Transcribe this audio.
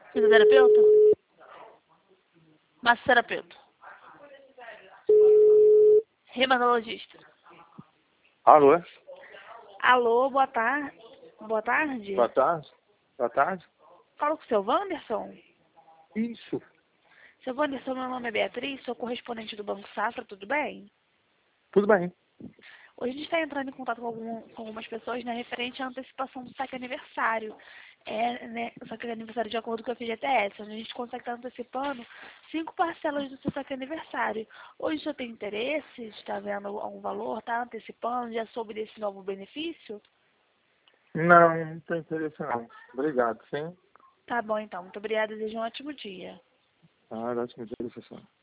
Fisioterapeuta? Massoterapeuta? Reumatologista? Alô? Alô, boa tarde. Boa tarde. Boa tarde. Boa tarde. Falo com o seu Wanderson? Isso. Seu Wanderson, meu nome é Beatriz, sou correspondente do Banco Safra, tudo bem? Tudo bem. Hoje a gente está entrando em contato com algumas pessoas, né, referente à antecipação do saque aniversário. Né, o saque aniversário de acordo com a FGTS, onde a gente consegue estar antecipando 5 parcelas do seu saque aniversário. Hoje você tem interesse, está vendo algum valor, está antecipando, já soube desse novo benefício? Não tem interesse não. Obrigado, sim. Tá bom então, muito obrigada, desejo um ótimo dia. Ah, ótimo dia, professor.